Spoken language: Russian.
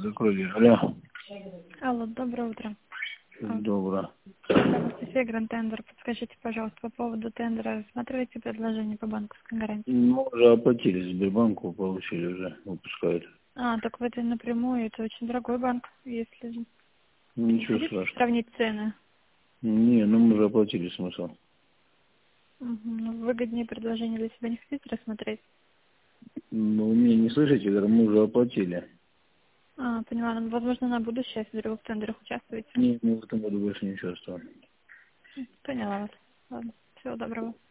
закройте. Алло. Алло, доброе утро. Доброе. Анастасия, Гранд Тендер. Подскажите, пожалуйста, по поводу тендера. Рассматриваете предложение по банковской гарантии? Мы уже оплатили, Сбербанку получили уже, выпускают. Так вы это напрямую, это очень дорогой банк, если Ничего хотите страшного. сравнить цены. Не, ну мы уже оплатили, смысл. Ну, выгоднее предложение для себя не хотите рассмотреть? Ну, вы меня не слышите, говорю, мы уже оплатили. Поняла. Ну, возможно, на будущее, если вдруг в тендерах участвуете. Не, мы в этом году больше не участвуем. Поняла вас. Ладно, всего доброго.